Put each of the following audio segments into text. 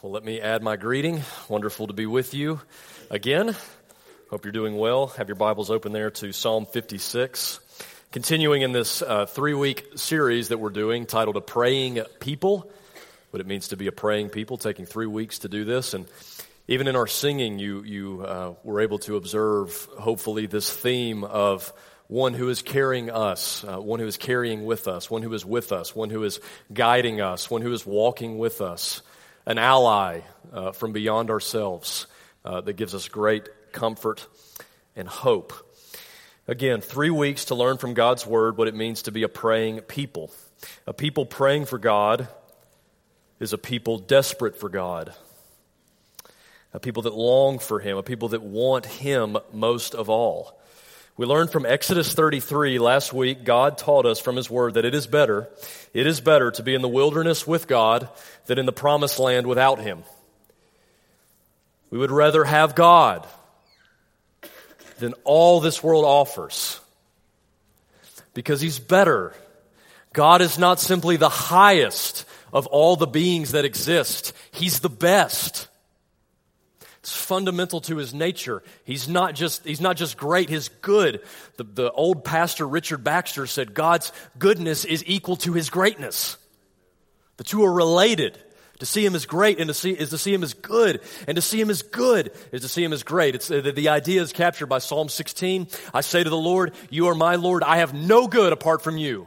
Well, let me add my greeting. Wonderful to be with you again. Hope you're doing well. Have your Bibles open there to Psalm 56. Continuing in this 3-week series that we're doing titled A Praying People, what it means to be a praying people, taking 3 weeks to do this. And even in our singing, you were able to observe, hopefully, this theme of one who is carrying us, one who is carrying with us, one who is with us, one who is guiding us, one who is walking with us, an ally from beyond ourselves that gives us great comfort and hope. Again, 3 weeks to learn from God's Word what it means to be a praying people. A people praying for God is a people desperate for God, a people that long for Him, a people that want Him most of all. We learned from Exodus 33 last week. God taught us from His Word that it is better to be in the wilderness with God than in the promised land without Him. We would rather have God than all this world offers because He's better. God is not simply the highest of all the beings that exist. He's the best. It's fundamental to His nature. He's not just great, His good. The old pastor Richard Baxter said God's goodness is equal to His greatness. The two are related. To see Him as great is to see Him as good, and to see Him as good is to see Him as great. It's the idea is captured by Psalm 16. I say to the Lord, "You are my Lord. I have no good apart from You.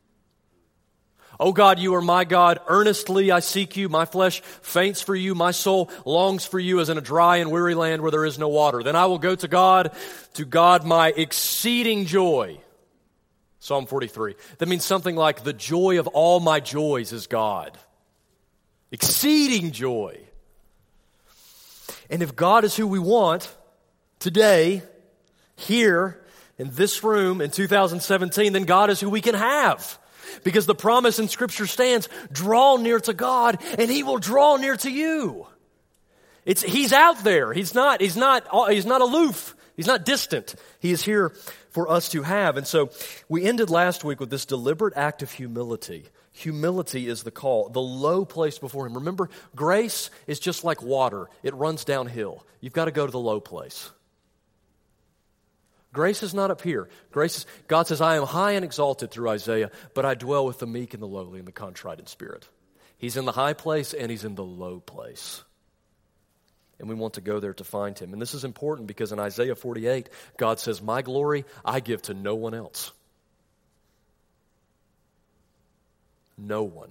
O God, You are my God. Earnestly I seek You. My flesh faints for You. My soul longs for You as in a dry and weary land where there is no water. Then I will go to God my exceeding joy." Psalm 43. That means something like the joy of all my joys is God. Exceeding joy. And if God is who we want today, here, in this room, in 2017, then God is who we can have. Because the promise in Scripture stands, draw near to God and He will draw near to you. He's out there. He's not aloof. He's not distant. He is here for us to have. And so we ended last week with this deliberate act of humility. Humility is the call, the low place before Him. Remember, grace is just like water. It runs downhill. You've got to go to the low place. Grace is not up here. God says, "I am high and exalted," through Isaiah, "but I dwell with the meek and the lowly and the contrite in spirit." He's in the high place and He's in the low place. And we want to go there to find Him. And this is important because in Isaiah 48, God says, "My glory I give to no one else." No one.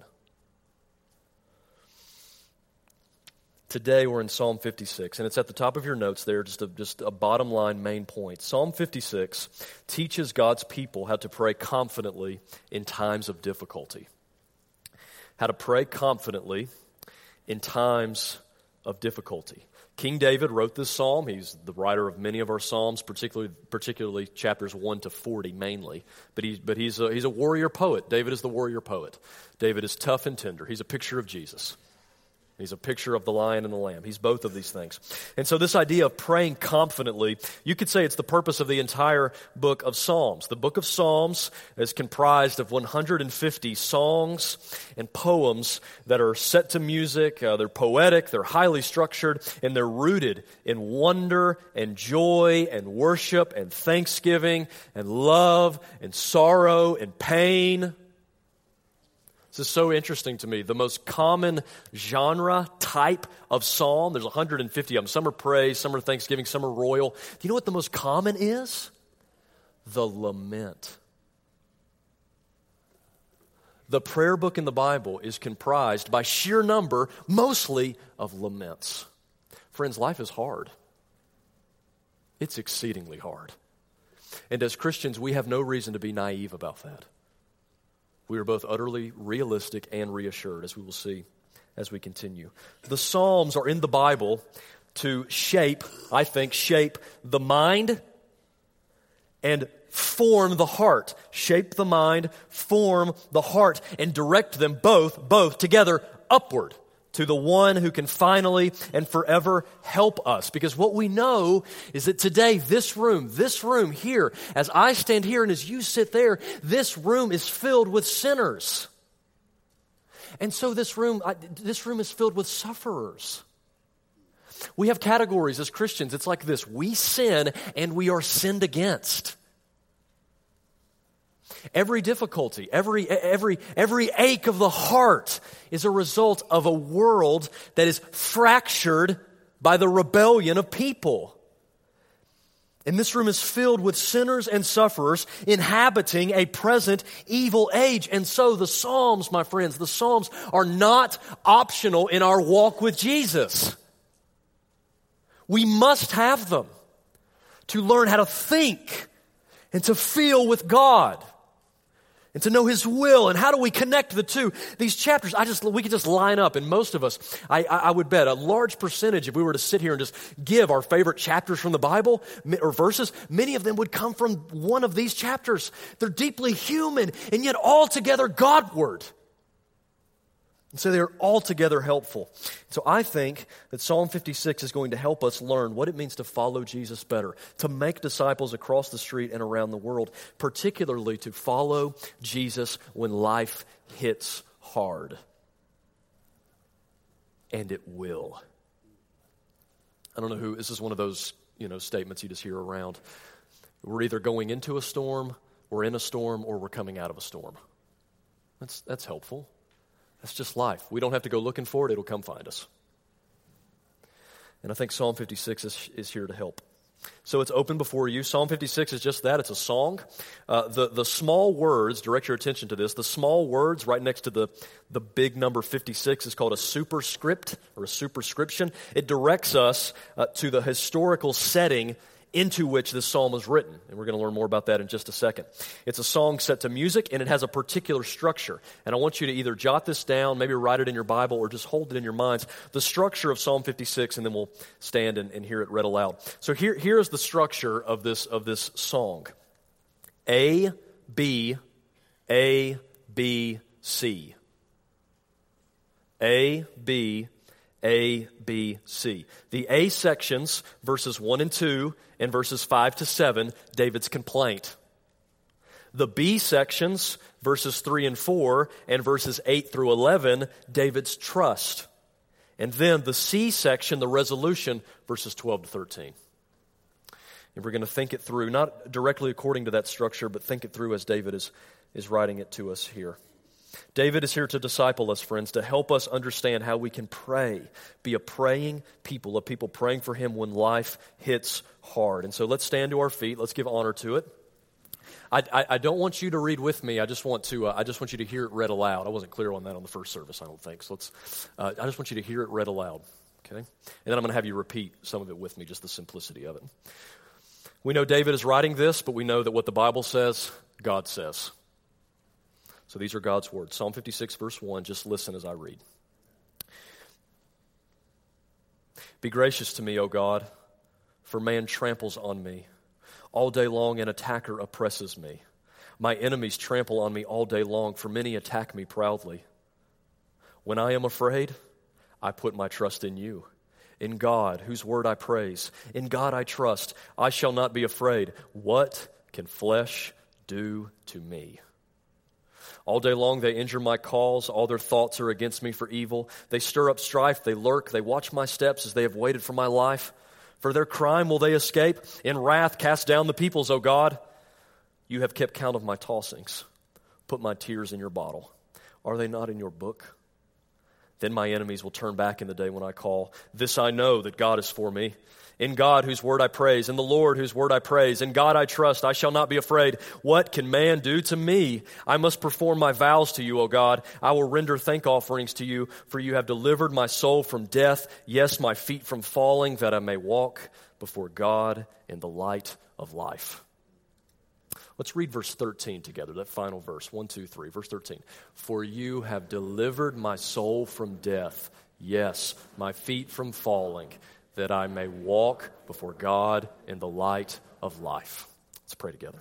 Today we're in Psalm 56, and it's at the top of your notes there, just a bottom line main point. Psalm 56 teaches God's people how to pray confidently in times of difficulty. How to pray confidently in times of difficulty. King David wrote this psalm. He's the writer of many of our psalms, particularly chapters 1 to 40 mainly. But he's a warrior poet. David is the warrior poet. David is tough and tender. He's a picture of Jesus. He's a picture of the lion and the lamb. He's both of these things. And so this idea of praying confidently, you could say it's the purpose of the entire book of Psalms. The book of Psalms is comprised of 150 songs and poems that are set to music. They're poetic, they're highly structured, and they're rooted in wonder and joy and worship and thanksgiving and love and sorrow and pain. This is so interesting to me. The most common genre type of psalm, there's 150 of them. Some are praise, some are thanksgiving, some are royal. Do you know what the most common is? The lament. The prayer book in the Bible is comprised by sheer number, mostly of laments. Friends, life is hard. It's exceedingly hard. And as Christians, we have no reason to be naive about that. We are both utterly realistic and reassured, as we will see as we continue. The Psalms are in the Bible to shape the mind and form the heart. Shape the mind, form the heart, and direct them both together upward to the one who can finally and forever help us. Because what we know is that today, this room here, as I stand here and as you sit there, this room is filled with sinners. And so this room is filled with sufferers. We have categories as Christians. It's like this: we sin and we are sinned against. Every difficulty, every ache of the heart is a result of a world that is fractured by the rebellion of people. And this room is filled with sinners and sufferers inhabiting a present evil age. And so the Psalms, my friends, the Psalms are not optional in our walk with Jesus. We must have them to learn how to think and to feel with God and to know His will. And how do we connect the two? These chapters, we could just line up, and most of us, I would bet a large percentage, if we were to sit here and just give our favorite chapters from the Bible or verses, many of them would come from one of these chapters. They're deeply human and yet altogether Godward. And so they're altogether helpful. So I think that Psalm 56 is going to help us learn what it means to follow Jesus better, to make disciples across the street and around the world, particularly to follow Jesus when life hits hard. And it will. I don't know this is one of those, statements you just hear around. We're either going into a storm, we're in a storm, or we're coming out of a storm. That's helpful. That's just life. We don't have to go looking for it. It'll come find us. And I think Psalm 56 is here to help. So it's open before you. Psalm 56 is just that. It's a song. The small words, direct your attention to this, the small words right next to the big number 56 is called a superscript or a superscription. It directs us to the historical setting into which this psalm was written. And we're going to learn more about that in just a second. It's a song set to music, and it has a particular structure. And I want you to either jot this down, maybe write it in your Bible, or just hold it in your minds. The structure of Psalm 56, and then we'll stand and hear it read aloud. So here is the structure of this song. A, B, A, B, C. A, B, A, B, C. The A sections, verses 1 and 2, and verses 5 to 7, David's complaint. The B sections, verses 3 and 4, and verses 8 through 11, David's trust. And then the C section, the resolution, verses 12 to 13. And we're going to think it through, not directly according to that structure, but think it through as David is writing it to us here. David is here to disciple us, friends, to help us understand how we can pray, be a praying people, a people praying for Him when life hits hard. And so let's stand to our feet. Let's give honor to it. I don't want you to read with me. I just want you to hear it read aloud. I wasn't clear on that on the first service, I don't think. So I just want you to hear it read aloud, okay? And then I'm going to have you repeat some of it with me, just the simplicity of it. We know David is writing this, but we know that what the Bible says, God says. So these are God's words. Psalm 56, verse 1, just listen as I read. Be gracious to me, O God, for man tramples on me. All day long an attacker oppresses me. My enemies trample on me all day long, for many attack me proudly. When I am afraid, I put my trust in you. In God, whose word I praise. In God I trust. I shall not be afraid. What can flesh do to me? All day long they injure my cause. All their thoughts are against me for evil. They stir up strife. They lurk. They watch my steps as they have waited for my life. For their crime will they escape. In wrath cast down the peoples, O God. You have kept count of my tossings. Put my tears in your bottle. Are they not in your book? Then my enemies will turn back in the day when I call. This I know, that God is for me. In God, whose word I praise, in the Lord, whose word I praise, in God I trust, I shall not be afraid. What can man do to me? I must perform my vows to you, O God. I will render thank offerings to you, for you have delivered my soul from death, yes, my feet from falling, that I may walk before God in the light of life. Let's read verse 13 together, that final verse, 1, 2, 3, verse 13. For you have delivered my soul from death, yes, my feet from falling, that I may walk before God in the light of life. Let's pray together.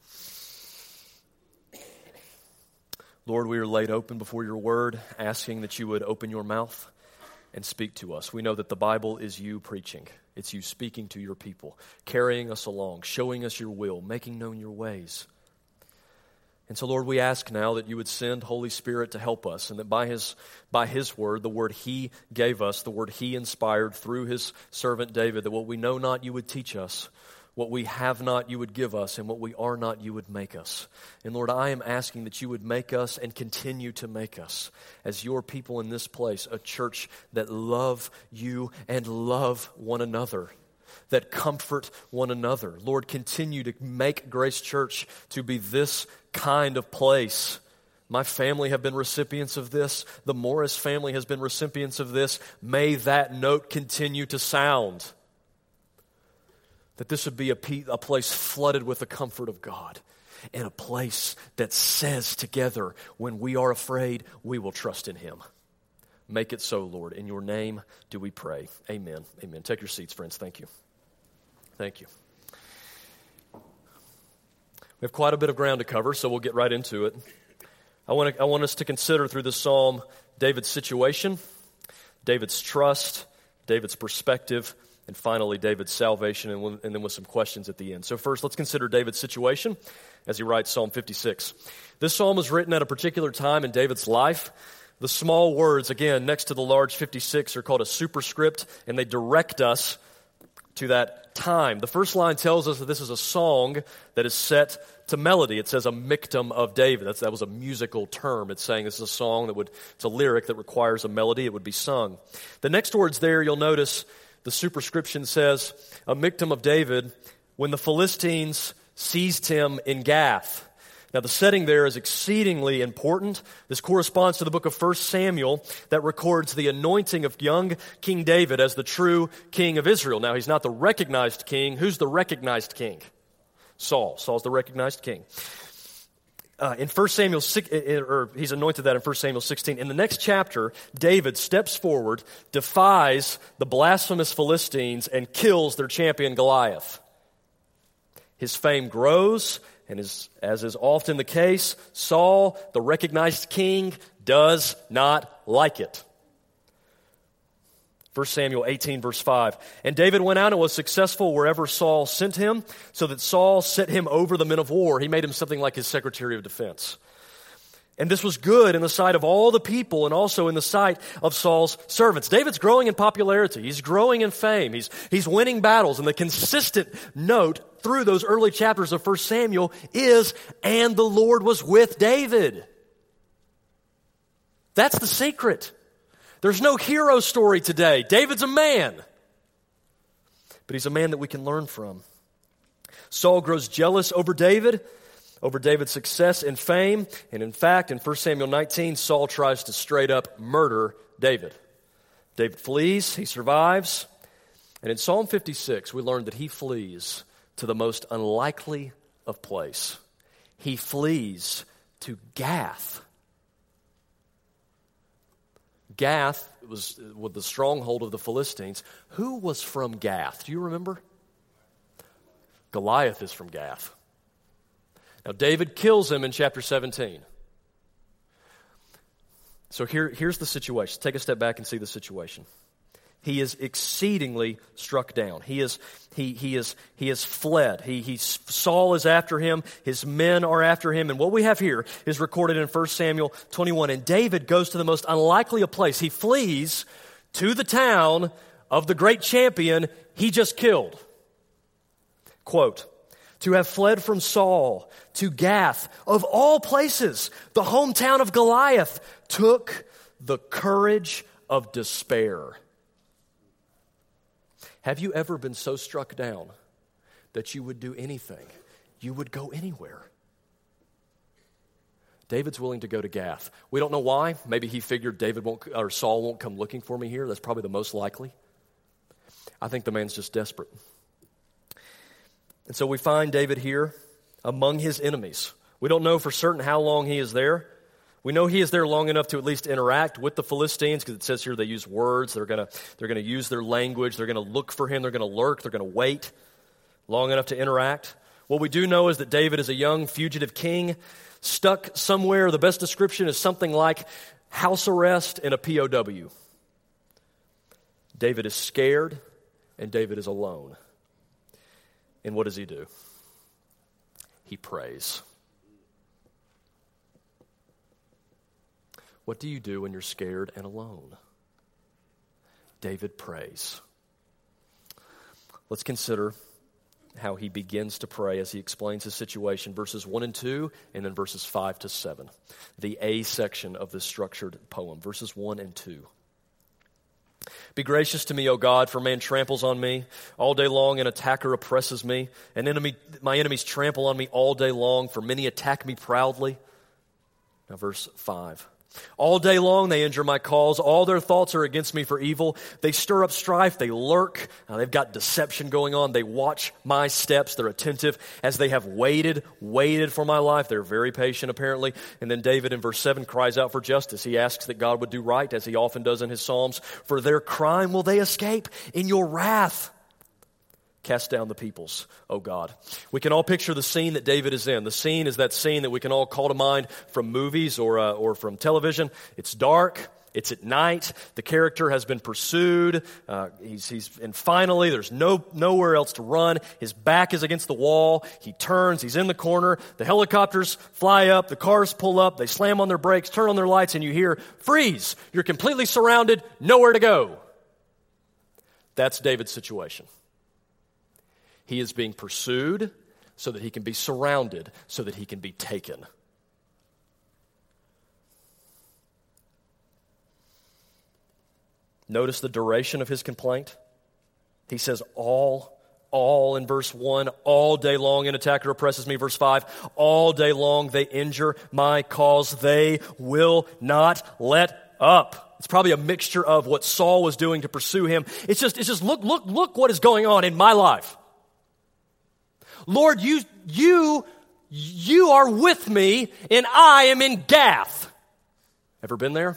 Lord, we are laid open before your word, asking that you would open your mouth and speak to us. We know that the Bible is you preaching. It's you speaking to your people, carrying us along, showing us your will, making known your ways. And so, Lord, we ask now that you would send Holy Spirit to help us, and that by his word, the word he gave us, the word he inspired through his servant David, that what we know not you would teach us, what we have not you would give us, and what we are not you would make us. And Lord, I am asking that you would make us and continue to make us as your people in this place, a church that love you and love one another, that comfort one another. Lord, continue to make Grace Church to be this kind of place. My family have been recipients of this. The Morris family has been recipients of this. May that note continue to sound. That this would be a place flooded with the comfort of God, and a place that says together, when we are afraid, we will trust in him. Make it so, Lord. In your name do we pray. Amen. Amen. Take your seats, friends. Thank you. Thank you. We have quite a bit of ground to cover, so we'll get right into it. I want us to consider through this psalm David's situation, David's trust, David's perspective, and finally David's salvation, and then with some questions at the end. So first, let's consider David's situation as he writes Psalm 56. This psalm was written at a particular time in David's life. The small words, again, next to the large 56 are called a superscript, and they direct us to that time. The first line tells us that this is a song that is set to melody. It says a miktam of David. That was a musical term. It's saying this is a song it's a lyric that requires a melody. It would be sung. The next words there, you'll notice the superscription says a miktam of David when the Philistines seized him in Gath. Now, the setting there is exceedingly important. This corresponds to the book of 1 Samuel that records the anointing of young King David as the true king of Israel. Now, he's not the recognized king. Who's the recognized king? Saul. Saul's the recognized king. In 1 Samuel, he's anointed that in 1 Samuel 16. In the next chapter, David steps forward, defies the blasphemous Philistines, and kills their champion Goliath. His fame grows. And as is often the case, Saul, the recognized king, does not like it. 1 Samuel 18, verse 5. And David went out and was successful wherever Saul sent him, so that Saul set him over the men of war. He made him something like his secretary of defense. And this was good in the sight of all the people and also in the sight of Saul's servants. David's growing in popularity. He's growing in fame. He's winning battles. And the consistent note through those early chapters of 1 Samuel is, and the Lord was with David. That's the secret. There's no hero story today. David's a man. But he's a man that we can learn from. Saul grows jealous over David's success and fame. And in fact, in 1 Samuel 19, Saul tries to straight up murder David. David flees, he survives. And in Psalm 56, we learn that he flees to the most unlikely of place. He flees to Gath. Gath was with the stronghold of the Philistines. Who was from Gath? Do you remember? Goliath is from Gath. Now, David kills him in chapter 17. So here's the situation. Take a step back and see the situation. He is exceedingly struck down. He has fled. Saul is after him. His men are after him. And what we have here is recorded in 1 Samuel 21. And David goes to the most unlikely of places. He flees to the town of the great champion he just killed. Quote, to have fled from Saul to Gath, of all places, the hometown of Goliath, took the courage of despair. Have you ever been so struck down that you would do anything? You would go anywhere. David's willing to go to Gath. We don't know why. Maybe he figured Saul won't come looking for me here. That's probably the most likely. I think the man's just desperate. And so we find David here among his enemies. We don't know for certain how long he is there. We know he is there long enough to at least interact with the Philistines, because it says here they use words. They're going to use their language. They're going to look for him. They're going to lurk. They're going to wait long enough to interact. What we do know is that David is a young fugitive king stuck somewhere. The best description is something like house arrest in a POW. David is scared, and David is alone. And what does he do? He prays. What do you do when you're scared and alone? David prays. Let's consider how he begins to pray as he explains his situation, verses 1 and 2, and then verses 5 to 7. The A section of this structured poem, verses 1 and 2. Be gracious to me, O God, for man tramples on me. All day long an attacker oppresses me. My enemies trample on me all day long, for many attack me proudly. Now verse 5. All day long they injure my cause. All their thoughts are against me for evil. They stir up strife. They lurk. They've got deception going on. They watch my steps. They're attentive as they have waited for my life. They're very patient, apparently. And then David in verse 7 cries out for justice. He asks that God would do right, as he often does in his Psalms. For their crime will they escape in your wrath. Cast down the peoples, O God. We can all picture the scene that David is in. The scene is that scene that we can all call to mind from movies or from television. It's dark. It's at night. The character has been pursued. And finally, there's nowhere else to run. His back is against the wall. He turns. He's in the corner. The helicopters fly up. The cars pull up. They slam on their brakes, turn on their lights, and you hear, freeze. You're completely surrounded. Nowhere to go. That's David's situation. He is being pursued so that he can be surrounded, so that he can be taken. Notice the duration of his complaint. He says all in verse 1, all day long an attacker oppresses me. Verse 5, all day long they injure my cause. They will not let up. It's probably a mixture of what Saul was doing to pursue him. It's just look what is going on in my life. Lord, you are with me, and I am in Gath. Ever been there?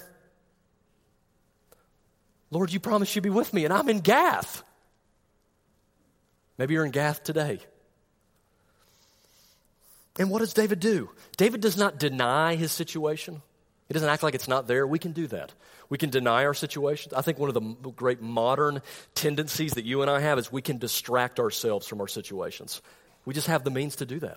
Lord, you promised you'd be with me, and I'm in Gath. Maybe you're in Gath today. And what does David do? David does not deny his situation. He doesn't act like it's not there. We can do that. We can deny our situations. I think one of the great modern tendencies that you and I have is we can distract ourselves from our situations. We just have the means to do that.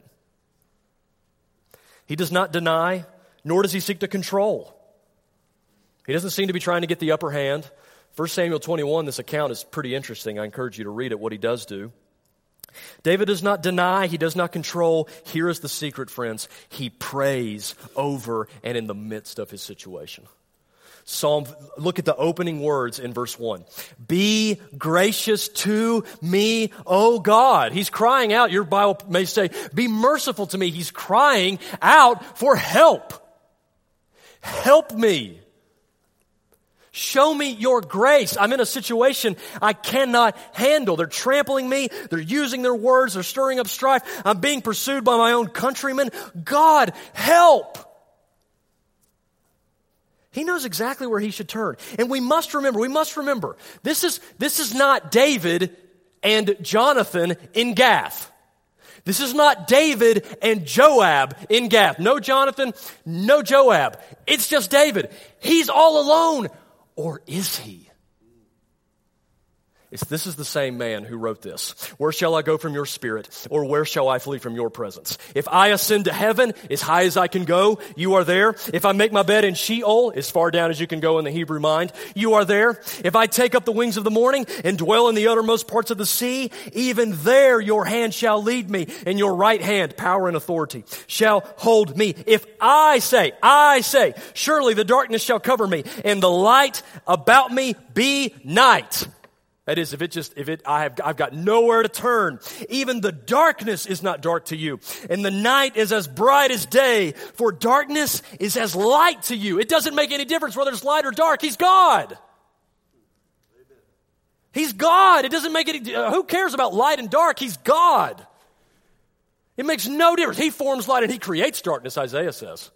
He does not deny, nor does he seek to control. He doesn't seem to be trying to get the upper hand. 1 Samuel 21, this account is pretty interesting. I encourage you to read it, what he does do. David does not deny, he does not control. Here is the secret, friends. He prays over and in the midst of his situation. Look at the opening words in verse 1. Be gracious to me, O God. He's crying out. Your Bible may say, be merciful to me. He's crying out for help. Help me. Show me your grace. I'm in a situation I cannot handle. They're trampling me. They're using their words. They're stirring up strife. I'm being pursued by my own countrymen. God, help. He knows exactly where he should turn. And we must remember, this is not David and Jonathan in Gath. This is not David and Joab in Gath. No Jonathan, no Joab. It's just David. He's all alone. Or is he? This is the same man who wrote this. Where shall I go from your spirit? Or where shall I flee from your presence? If I ascend to heaven, as high as I can go, you are there. If I make my bed in Sheol, as far down as you can go in the Hebrew mind, you are there. If I take up the wings of the morning and dwell in the uttermost parts of the sea, even there your hand shall lead me, and your right hand, power and authority, shall hold me. If I say, surely the darkness shall cover me, and the light about me be night. That is, I've got nowhere to turn. Even the darkness is not dark to you. And the night is as bright as day, for darkness is as light to you. It doesn't make any difference whether it's light or dark. He's God. He's God. It doesn't make any, who cares about light and dark? He's God. It makes no difference. He forms light and he creates darkness, Isaiah says.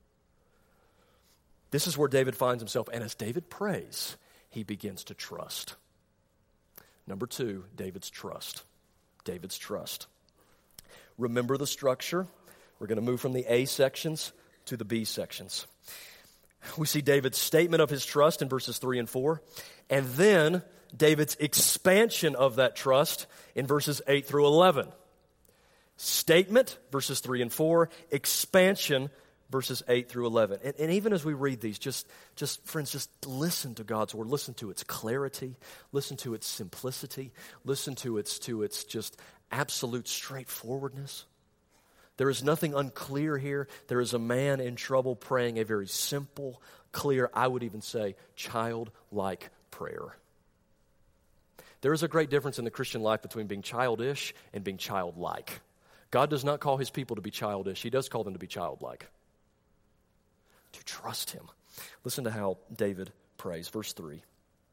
This is where David finds himself. And as David prays, he begins to trust. Number 2, David's trust. David's trust. Remember the structure. We're going to move from the A sections to the B sections. We see David's statement of his trust in verses 3 and 4, and then David's expansion of that trust in verses 8 through 11. Statement, verses 3 and 4, expansion, verses 8 through 11. And even as we read these, just friends, just listen to God's word. Listen to its clarity. Listen to its simplicity. Listen to its just absolute straightforwardness. There is nothing unclear here. There is a man in trouble praying a very simple, clear, I would even say, childlike prayer. There is a great difference in the Christian life between being childish and being childlike. God does not call his people to be childish. He does call them to be childlike. To trust him. Listen to how David prays. Verse 3.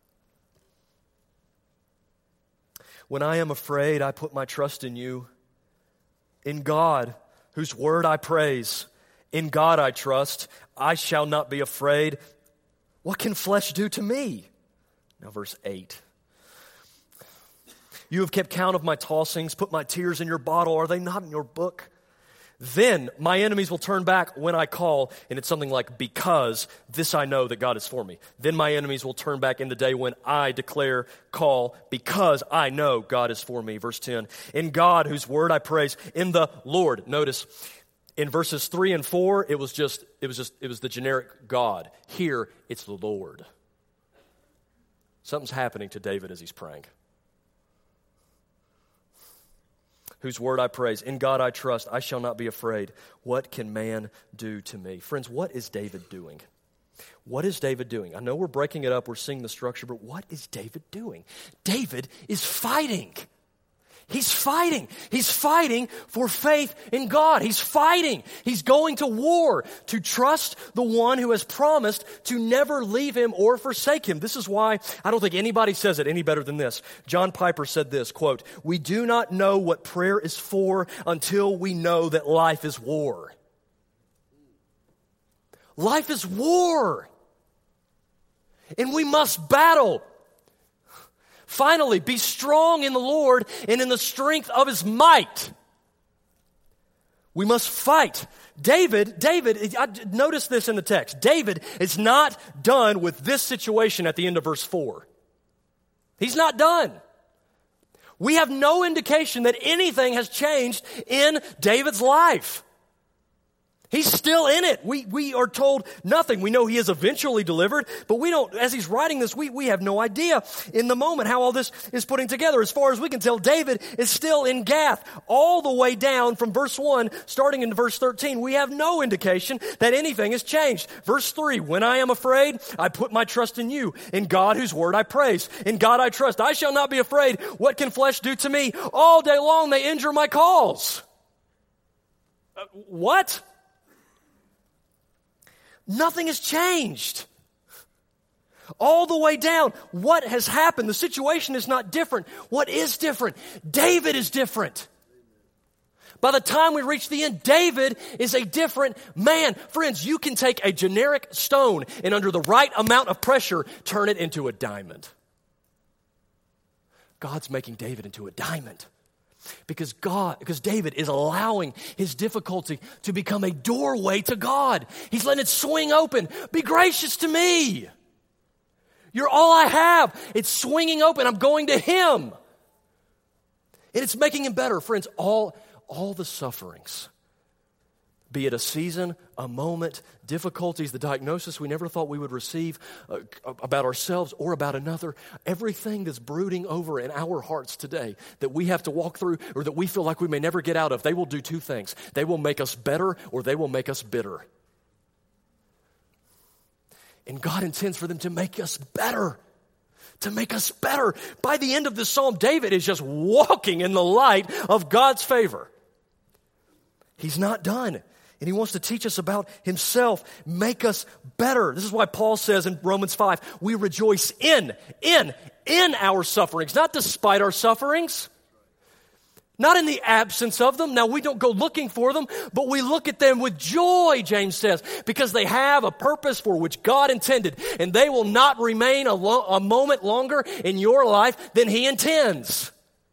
When I am afraid, I put my trust in you. In God, whose word I praise. In God I trust. I shall not be afraid. What can flesh do to me? Now verse 8. You have kept count of my tossings, put my tears in your bottle. Are they not in your book? Then my enemies will turn back when I call, and it's something like, because this I know that God is for me. Then my enemies will turn back in the day when I declare, call, because I know God is for me. Verse 10, in God, whose word I praise, in the Lord. Notice, in verses 3 and 4, it was the generic God. Here, it's the Lord. Something's happening to David as he's praying. Whose word I praise. In God I trust. I shall not be afraid. What can man do to me? Friends, what is David doing? What is David doing? I know we're breaking it up. We're seeing the structure, but what is David doing? David is fighting. He's fighting. He's fighting for faith in God. He's fighting. He's going to war to trust the one who has promised to never leave him or forsake him. This is why I don't think anybody says it any better than this. John Piper said this, quote, we do not know what prayer is for until we know that life is war. Life is war. And we must battle. Finally, be strong in the Lord and in the strength of his might. We must fight. David, notice this in the text. David is not done with this situation at the end of verse 4. He's not done. We have no indication that anything has changed in David's life. He's still in it. We are told nothing. We know he is eventually delivered, but we don't, as he's writing this, we have no idea in the moment how all this is putting together. As far as we can tell, David is still in Gath, all the way down from verse 1, starting in verse 13. We have no indication that anything has changed. Verse 3, when I am afraid, I put my trust in you. In God, whose word I praise. In God I trust. I shall not be afraid. What can flesh do to me? All day long they injure my cause. What? Nothing has changed. All the way down, what has happened? The situation is not different. What is different? David is different. By the time we reach the end, David is a different man. Friends, you can take a generic stone and under the right amount of pressure, turn it into a diamond. God's making David into a diamond. Because David is allowing his difficulty to become a doorway to God. He's letting it swing open. Be gracious to me. You're all I have. It's swinging open. I'm going to him. And it's making him better. Friends, all the sufferings, be it a season, a moment, difficulties, the diagnosis we never thought we would receive about ourselves or about another, everything that's brooding over in our hearts today that we have to walk through or that we feel like we may never get out of, they will do two things. They will make us better or they will make us bitter. And God intends for them to make us better. To make us better. By the end of this psalm, David is just walking in the light of God's favor. He's not done. And he wants to teach us about himself, make us better. This is why Paul says in Romans 5, we rejoice in our sufferings, not despite our sufferings, not in the absence of them. Now, we don't go looking for them, but we look at them with joy, James says, because they have a purpose for which God intended, and they will not remain a moment longer in your life than he intends.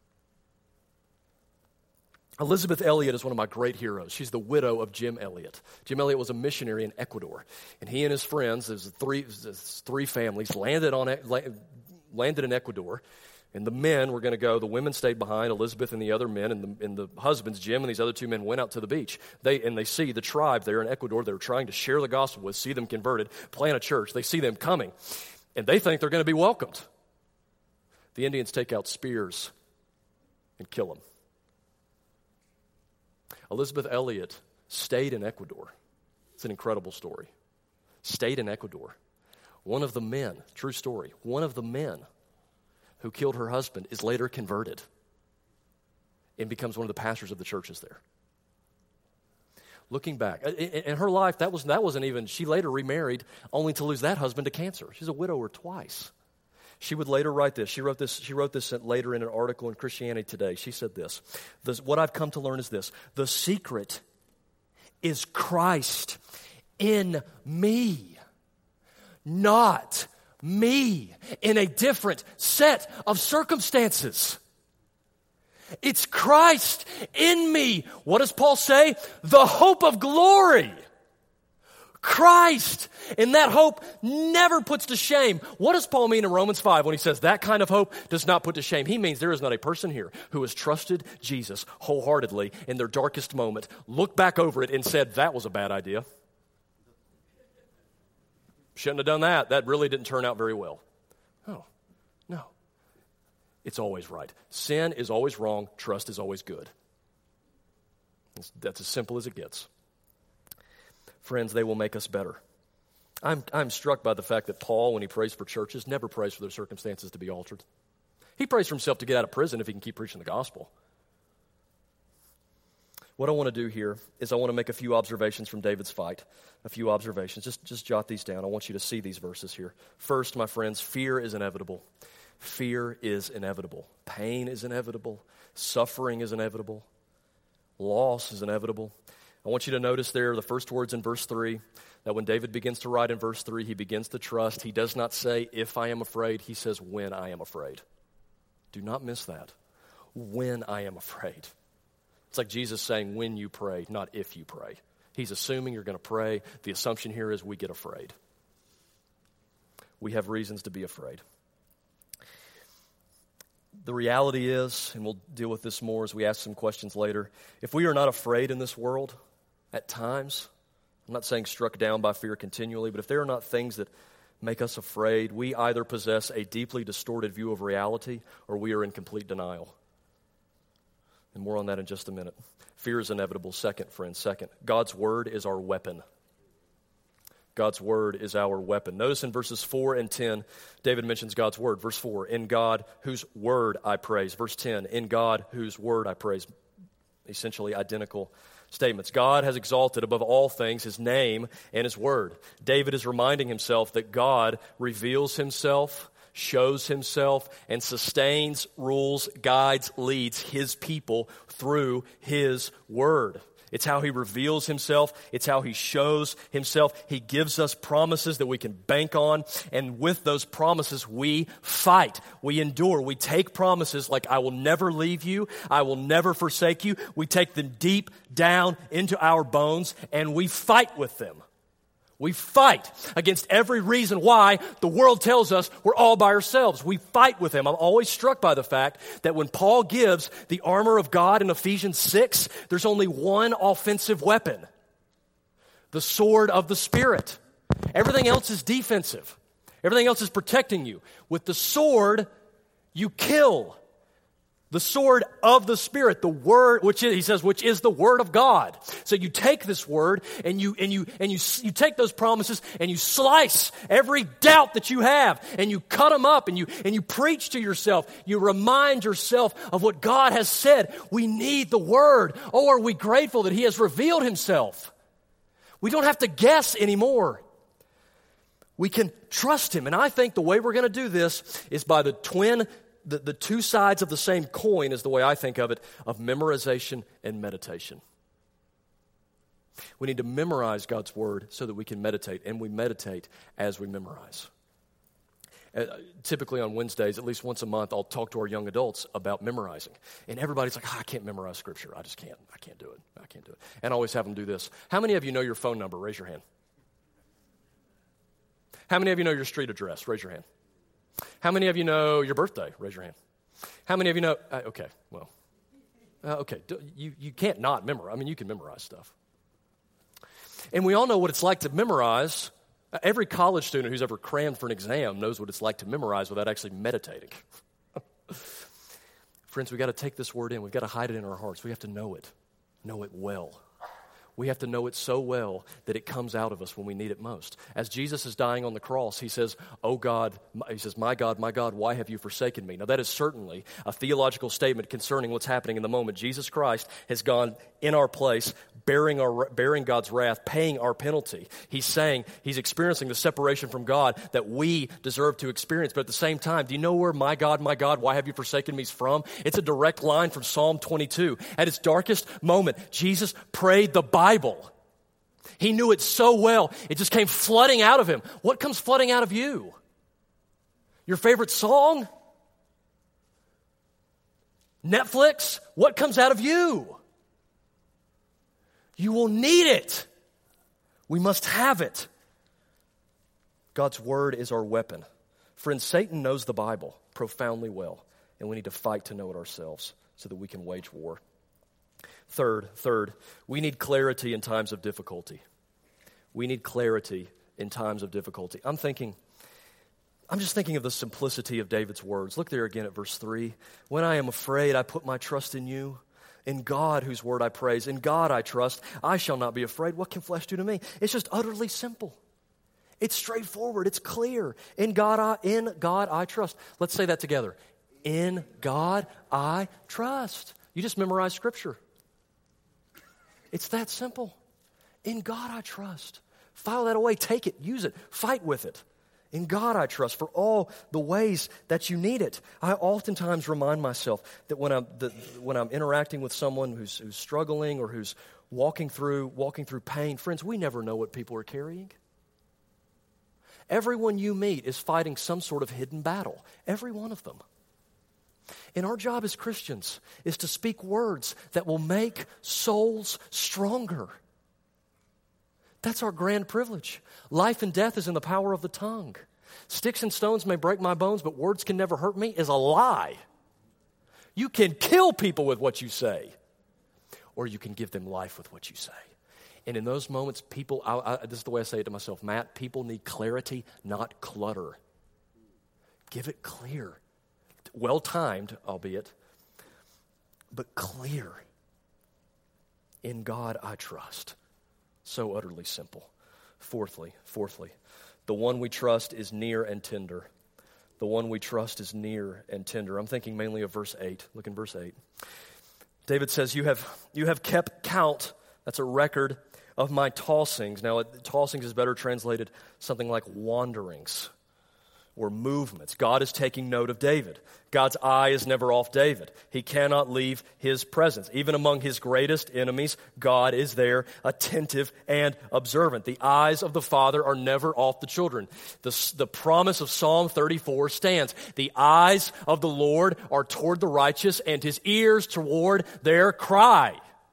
Elizabeth Elliot is one of my great heroes. She's the widow of Jim Elliot. Jim Elliot was a missionary in Ecuador, and he and his friends, there's three families, landed in Ecuador. And the men were going to go. The women stayed behind, Elizabeth and the other men, and the husbands, Jim and these other two men, went out to the beach. They see the tribe there in Ecuador they were trying to share the gospel with, see them converted, plant a church. They see them coming, and they think they're going to be welcomed. The Indians take out spears and kill them. Elizabeth Elliot stayed in Ecuador. It's an incredible story. Stayed in Ecuador. One of the men, true story, one of the men who killed her husband is later converted and becomes one of the pastors of the churches there. Looking back, in her life, that wasn't even, she later remarried only to lose that husband to cancer. She's a widower twice. She would later write this. She wrote this later in an article in Christianity Today. She said this, what I've come to learn is this: the secret is Christ in me, not me in a different set of circumstances. It's Christ in me. What does Paul say? The hope of glory. Christ. And that hope never puts to shame. What does Paul mean in Romans 5 when he says that kind of hope does not put to shame? He means there is not a person here who has trusted Jesus wholeheartedly in their darkest moment, looked back over it and said, that was a bad idea. Shouldn't have done that. That really didn't turn out very well. Oh, no. It's always right. Sin is always wrong. Trust is always good. That's as simple as it gets. Friends, they will make us better. I'm struck by the fact that Paul, when he prays for churches, never prays for their circumstances to be altered. He prays for himself to get out of prison if he can keep preaching the gospel. What I want to do here is I want to make a few observations from David's fight. A few observations. Just jot these down. I want you to see these verses here. First, my friends, fear is inevitable. Fear is inevitable. Pain is inevitable. Suffering is inevitable. Loss is inevitable. I want you to notice there the first words in verse 3, that when David begins to write in verse 3, he begins to trust. He does not say, if I am afraid. He says, when I am afraid. Do not miss that. When I am afraid. It's like Jesus saying, when you pray, not if you pray. He's assuming you're going to pray. The assumption here is we get afraid. We have reasons to be afraid. The reality is, and we'll deal with this more as we ask some questions later, if we are not afraid in this world at times, I'm not saying struck down by fear continually, but if there are not things that make us afraid, we either possess a deeply distorted view of reality or we are in complete denial. And more on that in just a minute. Fear is inevitable. Second, God's word is our weapon. God's word is our weapon. Notice in verses 4 and 10, David mentions God's word. Verse 4, in God whose word I praise. Verse 10, in God whose word I praise. Essentially identical statements. God has exalted above all things his name and his word. David is reminding himself that God reveals himself, shows himself, and sustains, rules, guides, leads his people through his word. It's how he reveals himself. It's how he shows himself. He gives us promises that we can bank on. And with those promises, we fight. We endure. We take promises like, I will never leave you. I will never forsake you. We take them deep down into our bones and we fight with them. We fight against every reason why the world tells us we're all by ourselves. We fight with them. I'm always struck by the fact that when Paul gives the armor of God in Ephesians 6, there's only one offensive weapon: the sword of the Spirit. Everything else is defensive. Everything else is protecting you. With the sword, you kill. The sword of the Spirit, the word, which is the word of God. So you take this word and you take those promises and you slice every doubt that you have and you cut them up and you preach to yourself. You remind yourself of what God has said. We need the word. Oh, are we grateful that he has revealed himself? We don't have to guess anymore. We can trust him. And I think the way we're going to do this is by the two sides of the same coin is the way I think of it, of memorization and meditation. We need to memorize God's word so that we can meditate, and we meditate as we memorize. Typically on Wednesdays, at least once a month, I'll talk to our young adults about memorizing. And everybody's like, I can't memorize scripture. I just can't. I can't do it. And I always have them do this. How many of you know your phone number? Raise your hand. How many of you know your street address? Raise your hand. How many of you know your birthday? Raise your hand. How many of you know? You can't not memorize. I mean, you can memorize stuff. And we all know what it's like to memorize. Every college student who's ever crammed for an exam knows what it's like to memorize without actually meditating. Friends, we've got to take this word in. We've got to hide it in our hearts. We have to know it well. We have to know it so well that it comes out of us when we need it most. As Jesus is dying on the cross, he says, "Oh God," he says, my God, why have you forsaken me?" Now that is certainly a theological statement concerning what's happening in the moment. Jesus Christ has gone in our place, bearing God's wrath, paying our penalty. He's saying he's experiencing the separation from God that we deserve to experience. But at the same time, do you know where my God, why have you forsaken me is from? It's a direct line from Psalm 22. At its darkest moment, Jesus prayed the Bible. He knew it so well, it just came flooding out of him. What comes flooding out of you? Your favorite song? Netflix? What comes out of you? You will need it. We must have it. God's word is our weapon. Friends, Satan knows the Bible profoundly well, and we need to fight to know it ourselves so that we can wage war. Third, we need clarity in times of difficulty. We need clarity in times of difficulty. I'm just thinking of the simplicity of David's words. Look there again at verse 3. When I am afraid, I put my trust in you. In God, whose word I praise. In God I trust. I shall not be afraid. What can flesh do to me? It's just utterly simple. It's straightforward. It's clear. In God I trust. Let's say that together. In God I trust. You just memorize Scripture. It's that simple. In God I trust. File that away. Take it. Use it. Fight with it. In God I trust for all the ways that you need it. I oftentimes remind myself that when I'm interacting with someone who's struggling or who's walking through pain, friends, we never know what people are carrying. Everyone you meet is fighting some sort of hidden battle. Every one of them. And our job as Christians is to speak words that will make souls stronger. That's our grand privilege. Life and death is in the power of the tongue. Sticks and stones may break my bones, but words can never hurt me is a lie. You can kill people with what you say, or you can give them life with what you say. And in those moments, people, this is the way I say it to myself, Matt, people need clarity, not clutter. Give it clear. Well-timed, albeit, but clear. In God I trust. So utterly simple. Fourthly, the one we trust is near and tender. The one we trust is near and tender. I'm thinking mainly of verse 8. Look in verse 8. David says, you have kept count, that's a record, of my tossings. Now, tossings is better translated something like wanderings or movements. God is taking note of David. God's eye is never off David. He cannot leave his presence. Even among his greatest enemies, God is there, attentive and observant. The eyes of the Father are never off the children. The promise of Psalm 34 stands. The eyes of the Lord are toward the righteous, and his ears toward their cry.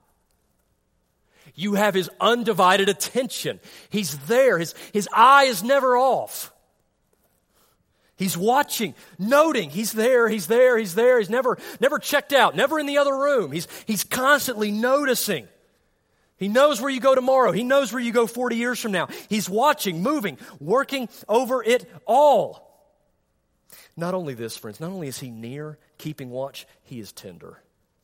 You have his undivided attention. He's there. His eye is never off. He's watching, noting, he's there. He's never checked out, never in the other room. He's constantly noticing. He knows where you go tomorrow. He knows where you go 40 years from now. He's watching, moving, working over it all. Not only this, friends, not only is he near, keeping watch, he is tender.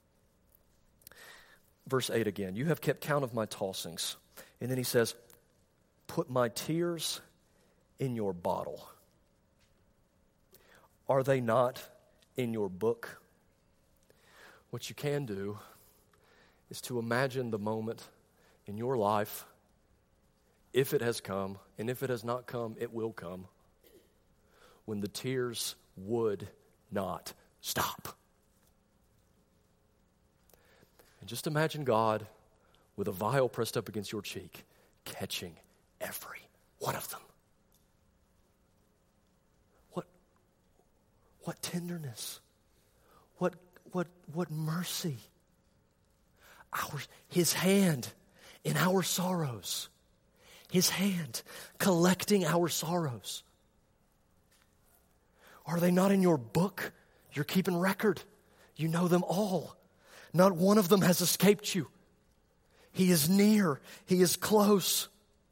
Verse 8 again, you have kept count of my tossings. And then he says, put my tears in your bottle. Are they not in your book? What you can do is to imagine the moment in your life, if it has come, and if it has not come, it will come, when the tears would not stop. And just imagine God with a vial pressed up against your cheek, catching every one of them. What tenderness, what mercy. His hand in our sorrows. His hand collecting our sorrows. Are they not in your book? You're keeping record. You know them all. Not one of them has escaped you. He is near. He is close.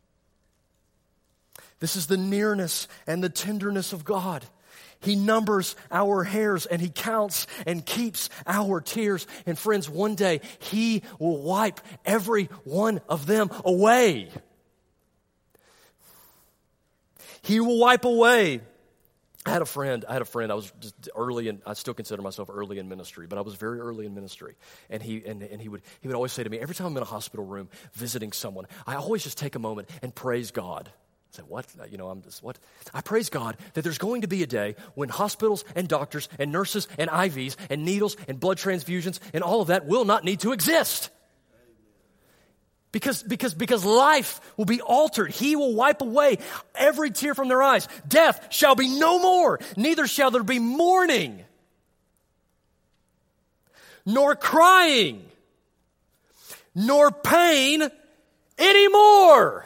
This is the nearness and the tenderness of God. He numbers our hairs and He counts and keeps our tears. And friends, one day He will wipe every one of them away. He will wipe away. I had a friend, I was just early in, I still consider myself early in ministry, but I was very early in ministry. And he would always say to me, every time I'm in a hospital room visiting someone, I always just take a moment and praise God. I say, what? What? I praise God that there's going to be a day when hospitals and doctors and nurses and IVs and needles and blood transfusions and all of that will not need to exist. Because life will be altered. He will wipe away every tear from their eyes. Death shall be no more, neither shall there be mourning, nor crying, nor pain anymore.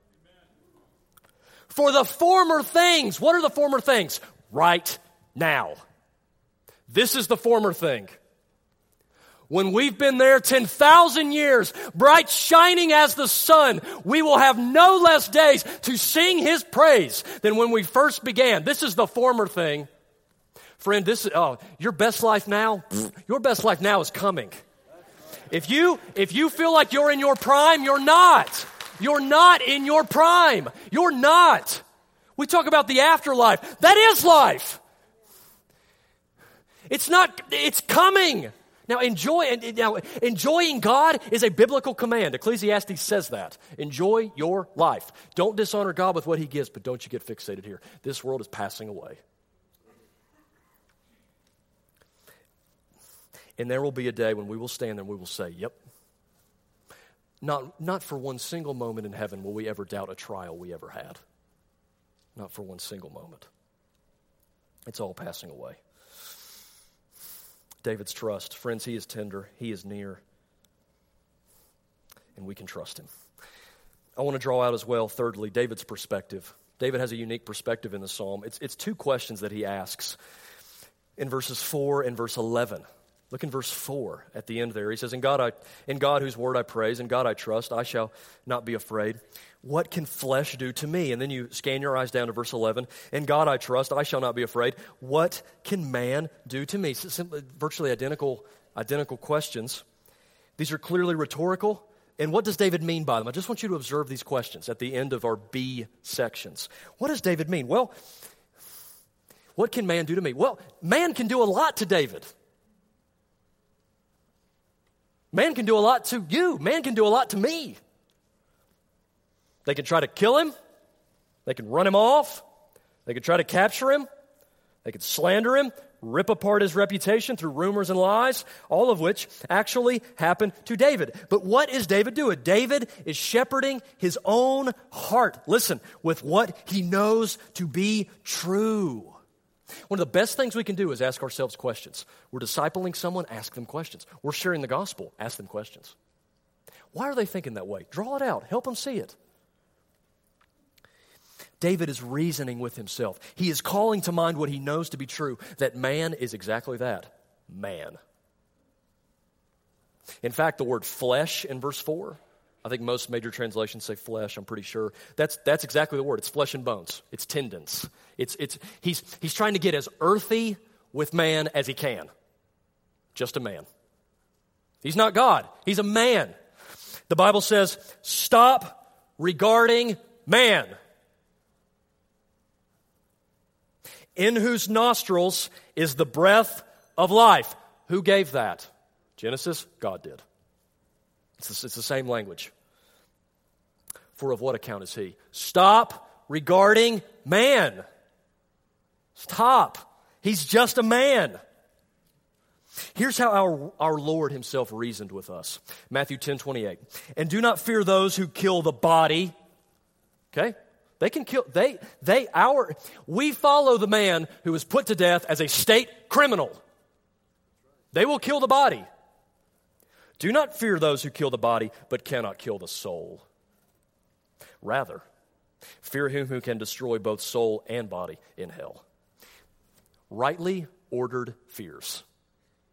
For the former things, what are the former things? Right now. This is the former thing. When we've been there 10,000 years, bright shining as the sun, we will have no less days to sing His praise than when we first began. This is the former thing. Friend, your best life now, your best life now is coming. If you feel like you're in your prime, you're not. You're not in your prime. You're not. We talk about the afterlife. That is life. It's not, it's coming. Now, enjoying God is a biblical command. Ecclesiastes says that. Enjoy your life. Don't dishonor God with what He gives, but don't you get fixated here. This world is passing away. And there will be a day when we will stand there and we will say, yep. Not for one single moment in heaven will we ever doubt a trial we ever had. Not for one single moment. It's all passing away. David's trust. Friends, he is tender. He is near. And we can trust Him. I want to draw out as well, thirdly, David's perspective. David has a unique perspective in the psalm. It's two questions that he asks in verses 4 and verse 11. Look in verse 4 at the end there. He says, in God whose word I praise, in God I trust, I shall not be afraid. What can flesh do to me? And then you scan your eyes down to verse 11. In God I trust, I shall not be afraid. What can man do to me? Simply, virtually identical questions. These are clearly rhetorical. And what does David mean by them? I just want you to observe these questions at the end of our B sections. What does David mean? Well, what can man do to me? Well, man can do a lot to David. Man can do a lot to you. Man can do a lot to me. They can try to kill him. They can run him off. They can try to capture him. They can slander him, rip apart his reputation through rumors and lies, all of which actually happened to David. But what is David doing? David is shepherding his own heart, listen, with what he knows to be true. One of the best things we can do is ask ourselves questions. We're discipling someone, ask them questions. We're sharing the gospel, ask them questions. Why are they thinking that way? Draw it out. Help them see it. David is reasoning with himself. He is calling to mind what he knows to be true, that man is exactly that, man. In fact, the word flesh in verse 4, I think most major translations say flesh, I'm pretty sure. That's exactly the word. It's flesh and bones. It's tendons. He's trying to get as earthy with man as he can. Just a man. He's not God. He's a man. The Bible says, stop regarding man, in whose nostrils is the breath of life. Who gave that? Genesis? God did. It's the same language. For of what account is he? Stop regarding man. Stop. He's just a man. Here's how our Lord Himself reasoned with us. Matthew 10:28. And do not fear those who kill the body. Okay? They can kill, we follow the man who was put to death as a state criminal. They will kill the body. Do not fear those who kill the body, but cannot kill the soul. Rather, fear Him who can destroy both soul and body in hell. Rightly ordered fears.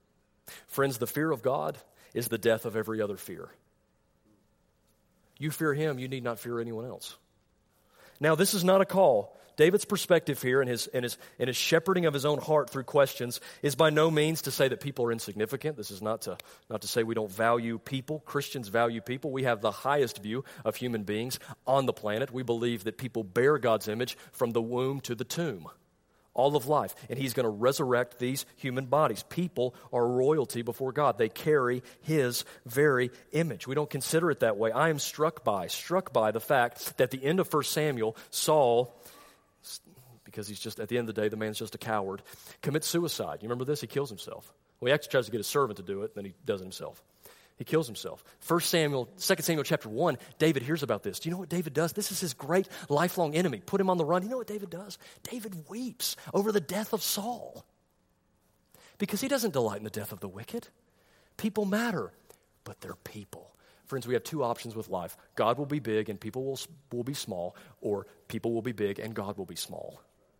Friends, the fear of God is the death of every other fear. You fear him, you need not fear anyone else. Now, this is not a call. David's perspective here and his shepherding of his own heart through questions is by no means to say that people are insignificant. This is not to say we don't value people. Christians value people. We have the highest view of human beings on the planet. We believe that people bear God's image from the womb to the tomb, all of life. And he's going to resurrect these human bodies. People are royalty before God. They carry his very image. We don't consider it that way. I am struck by the fact that at the end of 1 Samuel, Saul, because he's just, at the end of the day, the man's just a coward, commits suicide. You remember this? He kills himself. Well, he actually tries to get a servant to do it, then he does it himself. He kills himself. 2 Samuel chapter 1, David hears about this. Do you know what David does? This is his great lifelong enemy. Put him on the run. You know what David does? David weeps over the death of Saul. Because he doesn't delight in the death of the wicked. People matter, but they're people. Friends, we have two options with life. God will be big and people will be small, or people will be big and God will be small.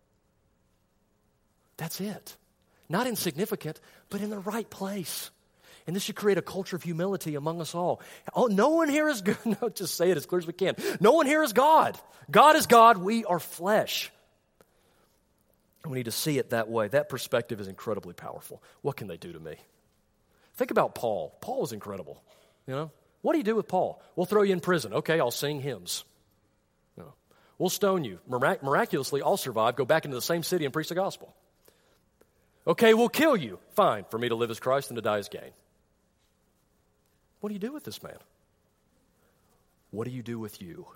That's it. Not insignificant, but in the right place. And this should create a culture of humility among us all. Oh, no one here is good. No, just say it as clear as we can. No one here is God. God is God. We are flesh. And we need to see it that way. That perspective is incredibly powerful. What can they do to me? Think about Paul. Paul was incredible. You know, what do you do with Paul? We'll throw you in prison. Okay, I'll sing hymns. No. We'll stone you. Miraculously, I'll survive. Go back into the same city and preach the gospel. Okay, we'll kill you. Fine. For me to live as Christ and to die as gain. What do you do with this man? What do you do with you?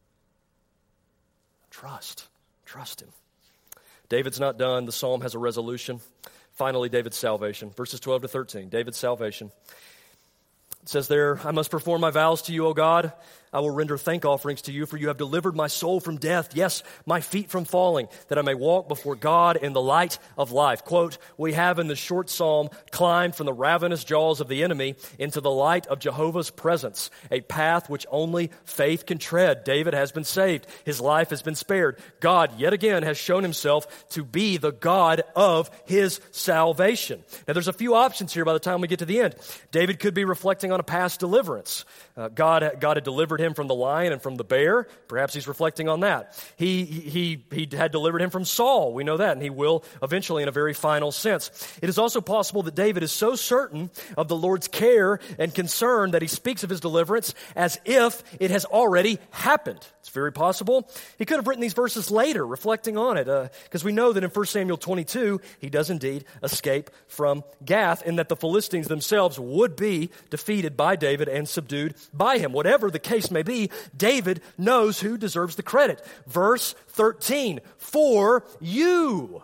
Trust. Trust him. David's not done. The psalm has a resolution. Finally, David's salvation. Verses 12 to 13. David's salvation. It says there, I must perform my vows to you, O God. I will render thank offerings to you, for you have delivered my soul from death, yes, my feet from falling, that I may walk before God in the light of life. Quote, we have in this short psalm climbed from the ravenous jaws of the enemy into the light of Jehovah's presence, a path which only faith can tread. David has been saved. His life has been spared. God, yet again, has shown himself to be the God of his salvation. Now, there's a few options here by the time we get to the end. David could be reflecting on a past deliverance. God had delivered him from the lion and from the bear. Perhaps he's reflecting on that. He had delivered him from Saul. We know that, and he will eventually in a very final sense. It is also possible that David is so certain of the Lord's care and concern that he speaks of his deliverance as if it has already happened. It's very possible. He could have written these verses later, reflecting on it, because we know that in 1 Samuel 22, he does indeed escape from Gath, and that the Philistines themselves would be defeated by David and subdued by him. Whatever the case may be, David knows who deserves the credit. Verse 13, for you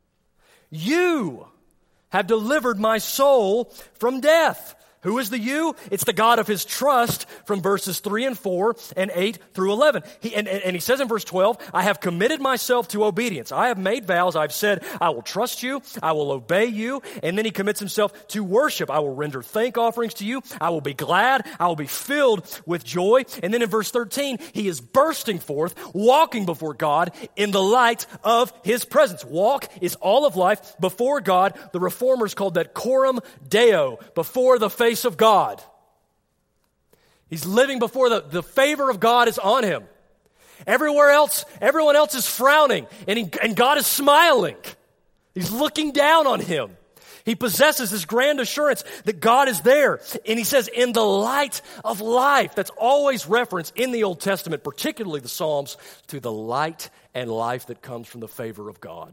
have delivered my soul from death. Who is the you? It's the God of his trust from verses 3 and 4 and 8 through 11. And he says in verse 12, I have committed myself to obedience. I have made vows. I've said, I will trust you. I will obey you. And then he commits himself to worship. I will render thank offerings to you. I will be glad. I will be filled with joy. And then in verse 13, he is bursting forth, walking before God in the light of his presence. Walk is all of life before God. The reformers called that coram Deo, before the face of God. He's living before the favor of God is on him. Everyone else is frowning, and God is smiling. He's looking down on him. He possesses this grand assurance that God is there. And he says, in the light of life. That's always referenced in the Old Testament, particularly the Psalms, to the light and life that comes from the favor of God.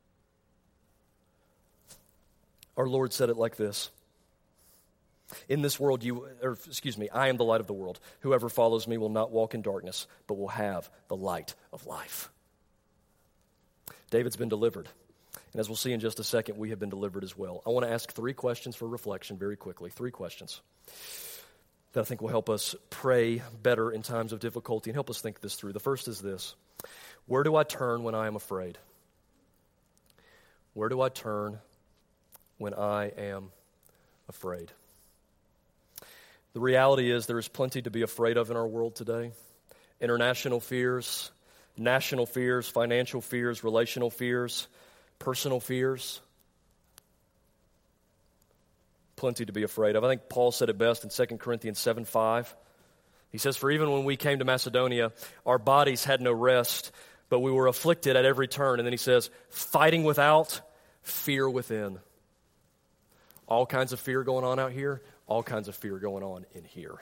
Our Lord said it like this. In this world, I am the light of the world. Whoever follows me will not walk in darkness, but will have the light of life. David's been delivered. And as we'll see in just a second, we have been delivered as well. I want to ask 3 questions for reflection very quickly. 3 questions that I think will help us pray better in times of difficulty and help us think this through. The first is this. Where do I turn when I am afraid? Where do I turn when I am afraid? The reality is there is plenty to be afraid of in our world today. International fears, national fears, financial fears, relational fears, personal fears. Plenty to be afraid of. I think Paul said it best in 2 Corinthians 7:5. He says, "For even when we came to Macedonia, our bodies had no rest, but we were afflicted at every turn." And then he says, "Fighting without, fear within." All kinds of fear going on out here, all kinds of fear going on in here.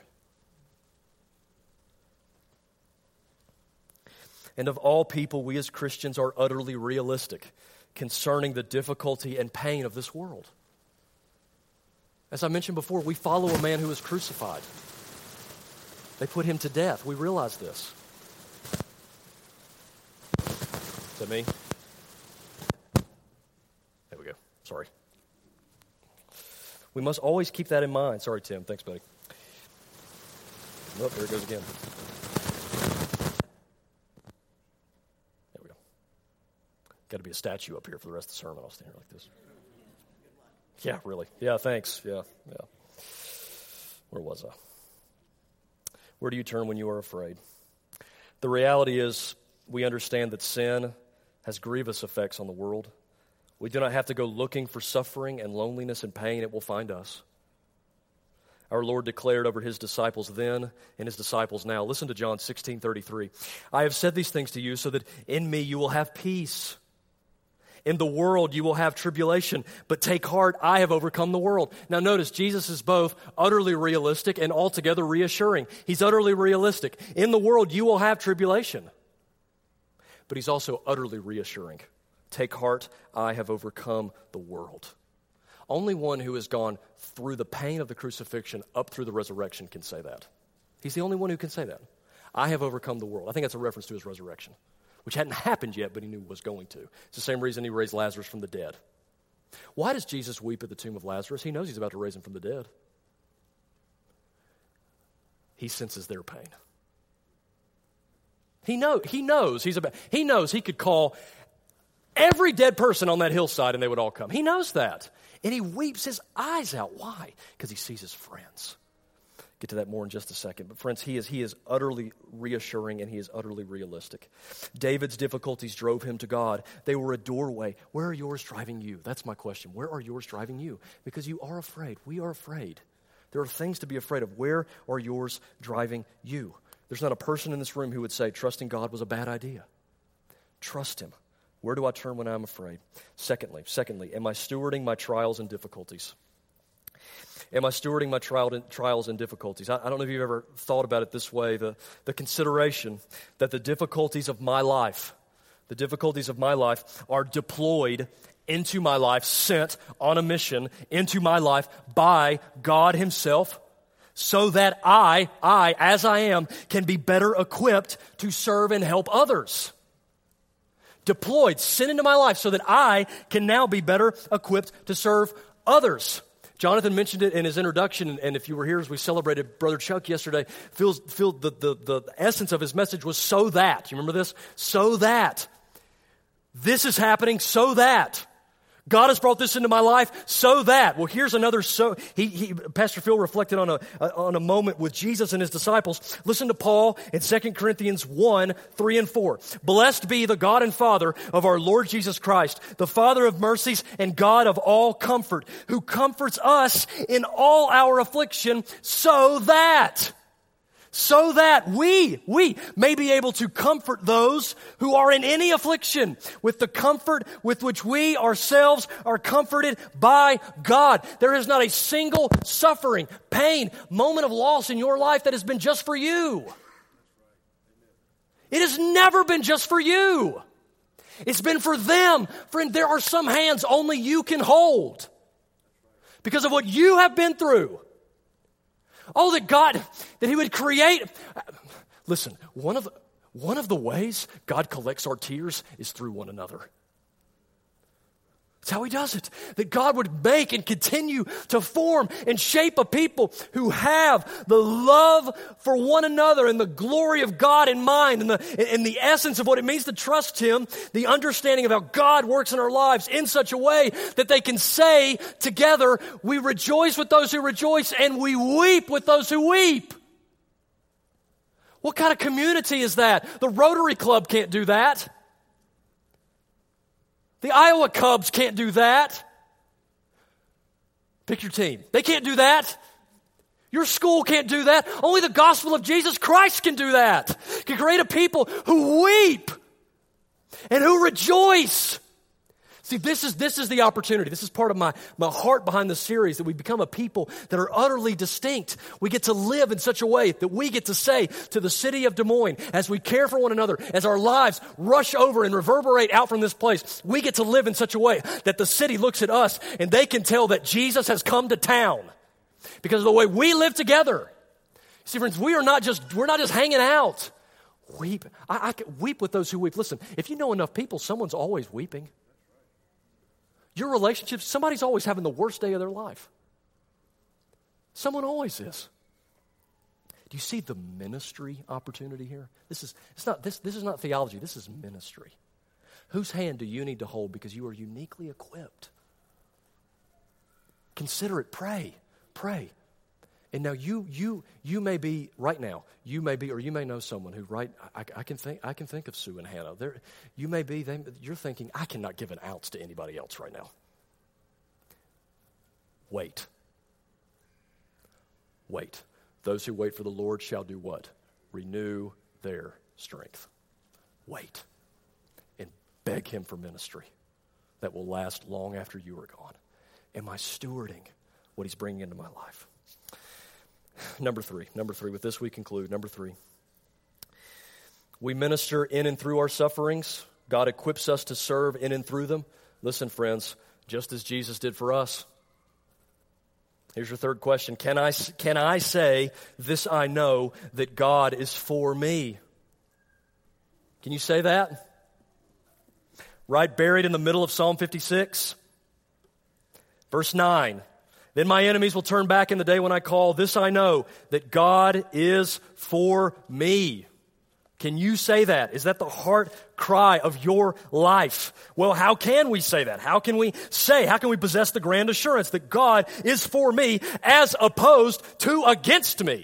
And of all people, we as Christians are utterly realistic concerning the difficulty and pain of this world. As I mentioned before, we follow a man who was crucified. They put him to death. We realize this. Is that me? There we go. Sorry. We must always keep that in mind. Sorry, Tim. Thanks, buddy. Oh, there it goes again. There we go. Got to be a statue up here for the rest of the sermon. I'll stand here like this. Yeah, really. Yeah, thanks. Yeah. Where was I? Where do you turn when you are afraid? The reality is we understand that sin has grievous effects on the world. We do not have to go looking for suffering and loneliness and pain. It will find us. Our Lord declared over his disciples then and his disciples now. Listen to John 16:33. "I have said these things to you so that in me you will have peace. In the world you will have tribulation, but take heart, I have overcome the world." Now notice, Jesus is both utterly realistic and altogether reassuring. He's utterly realistic. In the world you will have tribulation. But he's also utterly reassuring. Take heart, I have overcome the world. Only one who has gone through the pain of the crucifixion up through the resurrection can say that. He's the only one who can say that. I have overcome the world. I think that's a reference to his resurrection, which hadn't happened yet, but he knew was going to. It's the same reason he raised Lazarus from the dead. Why does Jesus weep at the tomb of Lazarus? He knows he's about to raise him from the dead. He senses their pain. He knows he could call every dead person on that hillside and they would all come. He knows that. And he weeps his eyes out. Why? Because he sees his friends. Get to that more in just a second. But friends, he is utterly reassuring and he is utterly realistic. David's difficulties drove him to God. They were a doorway. Where are yours driving you? That's my question. Where are yours driving you? Because you are afraid. We are afraid. There are things to be afraid of. Where are yours driving you? There's not a person in this room who would say trusting God was a bad idea. Trust him. Where do I turn when I'm afraid? Secondly, am I stewarding my trials and difficulties? Am I stewarding my trials and difficulties? I don't know if you've ever thought about it this way, the consideration that the difficulties of my life are deployed into my life, sent on a mission into my life by God himself, so that I, as I am, can be better equipped to serve and help others. Deployed, sent into my life so that I can now be better equipped to serve others. Jonathan mentioned it in his introduction, and if you were here as we celebrated Brother Chuck yesterday, the essence of his message was so that. You remember this? So that. This is happening so that. God has brought this into my life so that. Well, here's another Pastor Phil reflected on a moment with Jesus and his disciples. Listen to Paul in 2 Corinthians 1:3-4. "Blessed be the God and Father of our Lord Jesus Christ, the Father of mercies and God of all comfort, who comforts us in all our affliction so that we may be able to comfort those who are in any affliction with the comfort with which we ourselves are comforted by God." There is not a single suffering, pain, moment of loss in your life that has been just for you. It has never been just for you. It's been for them. Friend, there are some hands only you can hold because of what you have been through. Oh, that he would create. Listen, one of the ways God collects our tears is through one another. That's how he does it. That God would make and continue to form and shape a people who have the love for one another and the glory of God in mind and the essence of what it means to trust him, the understanding of how God works in our lives in such a way that they can say together, we rejoice with those who rejoice and we weep with those who weep. What kind of community is that? The Rotary Club can't do that. The Iowa Cubs can't do that. Pick your team. They can't do that. Your school can't do that. Only the gospel of Jesus Christ can do that. Can create a people who weep and who rejoice. See, this is the opportunity. This is part of my heart behind the series, that we become a people that are utterly distinct. We get to live in such a way that we get to say to the city of Des Moines, as we care for one another, as our lives rush over and reverberate out from this place, we get to live in such a way that the city looks at us and they can tell that Jesus has come to town because of the way we live together. See, friends, we're not just hanging out. Weep. I can weep with those who weep. Listen, if you know enough people, someone's always weeping. Your relationships, somebody's always having the worst day of their life. Someone always is. Do you see the ministry opportunity here? This is not theology, this is ministry. Whose hand do you need to hold because you are uniquely equipped? Consider it, pray. And now you may be right now. You may be, or you may know someone who I can think of Sue and Hannah. You're thinking, I cannot give an ounce to anybody else right now. Wait. Those who wait for the Lord shall do what? Renew their strength. Wait and beg Him for ministry that will last long after you are gone. Am I stewarding what He's bringing into my life? Number three, with this we conclude. Number 3, we minister in and through our sufferings. God equips us to serve in and through them. Listen, friends, just as Jesus did for us. Here's your third question. Can I say, this I know, that God is for me? Can you say that? Right buried in the middle of Psalm 56. Verse 9. Then my enemies will turn back in the day when I call. This I know, that God is for me. Can you say that? Is that the heart cry of your life? Well, how can we say that? How can we possess the grand assurance that God is for me as opposed to against me?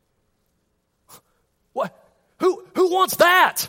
What? Who wants that?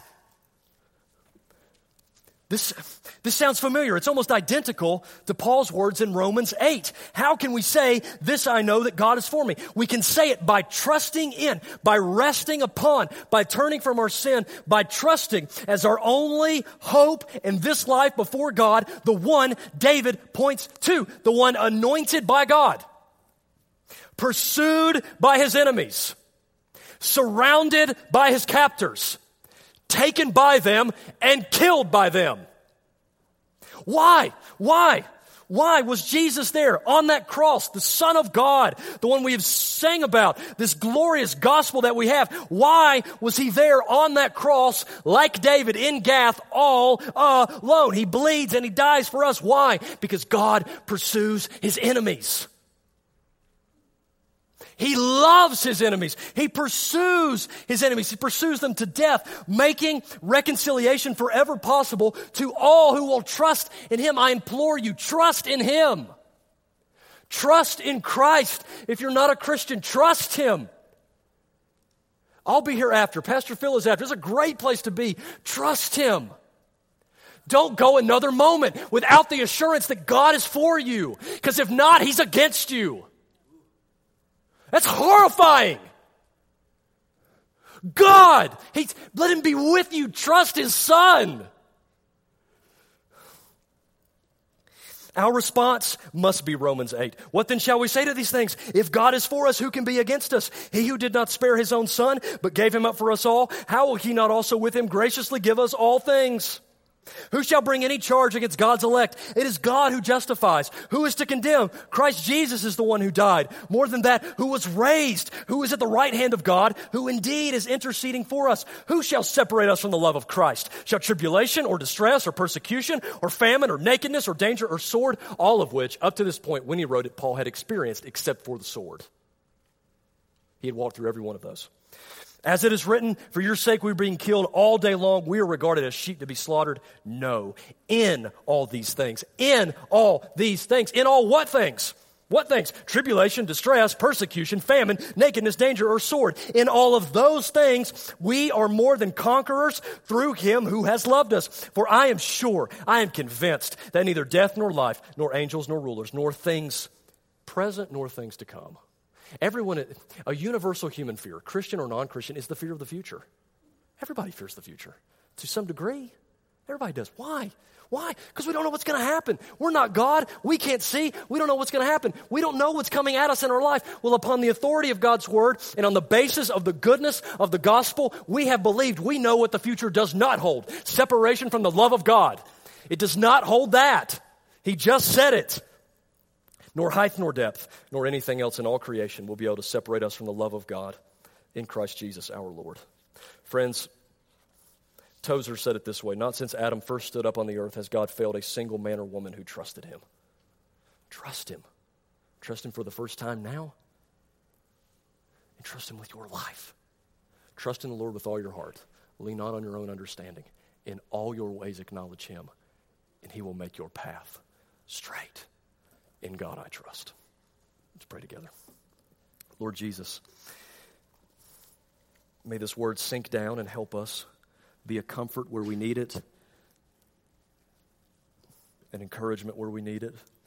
This sounds familiar. It's almost identical to Paul's words in Romans 8. How can we say, this I know, that God is for me? We can say it by trusting in, by resting upon, by turning from our sin, by trusting as our only hope in this life before God, the one David points to, the one anointed by God, pursued by his enemies, surrounded by his captors, taken by them and killed by them. Why? Why was Jesus there on that cross, the Son of God, the one we have sang about, this glorious gospel that we have? Why was he there on that cross like David in Gath all alone? He bleeds and he dies for us. Why? Because God pursues his enemies. He loves his enemies. He pursues his enemies. He pursues them to death, making reconciliation forever possible to all who will trust in him. I implore you, trust in him. Trust in Christ. If you're not a Christian, trust him. I'll be here after. Pastor Phil is after. It's a great place to be. Trust him. Don't go another moment without the assurance that God is for you. Because if not, he's against you. That's horrifying. God, let him be with you. Trust his Son. Our response must be Romans 8. What then shall we say to these things? If God is for us, who can be against us? He who did not spare his own Son, but gave him up for us all, how will he not also with him graciously give us all things? Who shall bring any charge against God's elect? It is God who justifies. Who is to condemn? Christ Jesus is the one who died. More than that, who was raised, who is at the right hand of God, who indeed is interceding for us. Who shall separate us from the love of Christ? Shall tribulation or distress or persecution or famine or nakedness or danger or sword? All of which, up to this point when he wrote it, Paul had experienced except for the sword. He had walked through every one of those. As it is written, for your sake we are being killed all day long. We are regarded as sheep to be slaughtered. No. In all these things. In all these things. In all what things? What things? Tribulation, distress, persecution, famine, nakedness, danger, or sword. In all of those things, we are more than conquerors through him who has loved us. For I am sure, I am convinced that neither death nor life, nor angels nor rulers, nor things present nor things to come. Everyone, a universal human fear, Christian or non-Christian, is the fear of the future. Everybody fears the future to some degree. Everybody does. Why? Why? Because we don't know what's going to happen. We're not God. We can't see. We don't know what's going to happen. We don't know what's coming at us in our life. Well, upon the authority of God's word and on the basis of the goodness of the gospel, we have believed we know what the future does not hold. Separation from the love of God. It does not hold that. He just said it. Nor height nor depth, nor anything else in all creation will be able to separate us from the love of God in Christ Jesus our Lord. Friends, Tozer said it this way: not since Adam first stood up on the earth has God failed a single man or woman who trusted him. Trust him. Trust him for the first time now. And trust him with your life. Trust in the Lord with all your heart. Lean not on your own understanding. In all your ways acknowledge him, and he will make your path straight. In God I trust. Let's pray together. Lord Jesus, may this word sink down and help us, be a comfort where we need it, an encouragement where we need it.